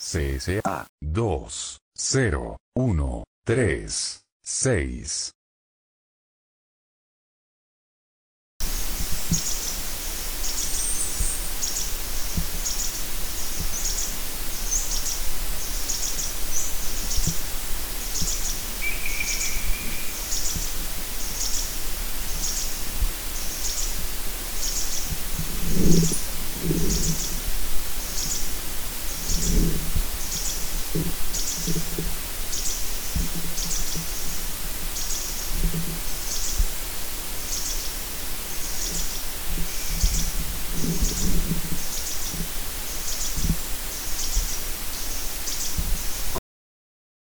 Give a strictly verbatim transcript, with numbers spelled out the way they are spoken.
C S A dos cero uno tres seis.